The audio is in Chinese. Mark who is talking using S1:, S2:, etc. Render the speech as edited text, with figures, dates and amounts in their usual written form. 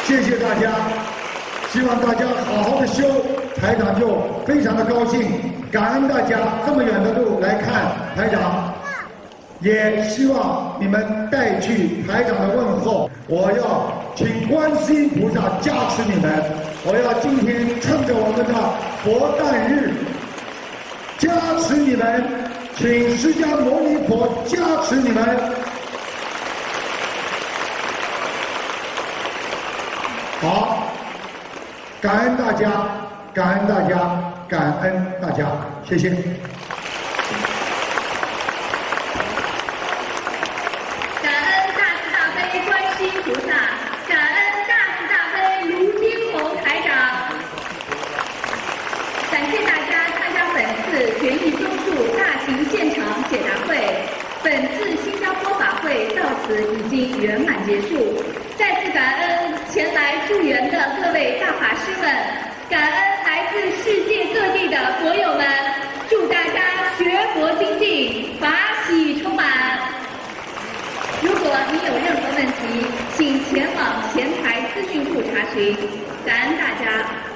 S1: 谢谢大家，希望大家好好的修，台长就非常的高兴，感恩大家这么远的路来看台长，也希望你们带去台长的问候。我要请观世音菩萨加持你们，我要今天趁着我们的佛诞日加持你们，请释迦牟尼佛加持你们。好，感恩大家，感恩大家，感恩大家，谢谢。
S2: 感恩大慈大悲观世音菩萨，感恩大慈大悲卢金红台长。感谢大家参加本次悬疑综述大型现场解答会。本次新加坡法会到此已经圆满结束。再次感恩前来助缘的各位大法师们，感恩来自世界各地的佛友们，祝大家学佛精进，法喜充满。如果你有任何问题，请前往前台资讯处查询。感恩大家。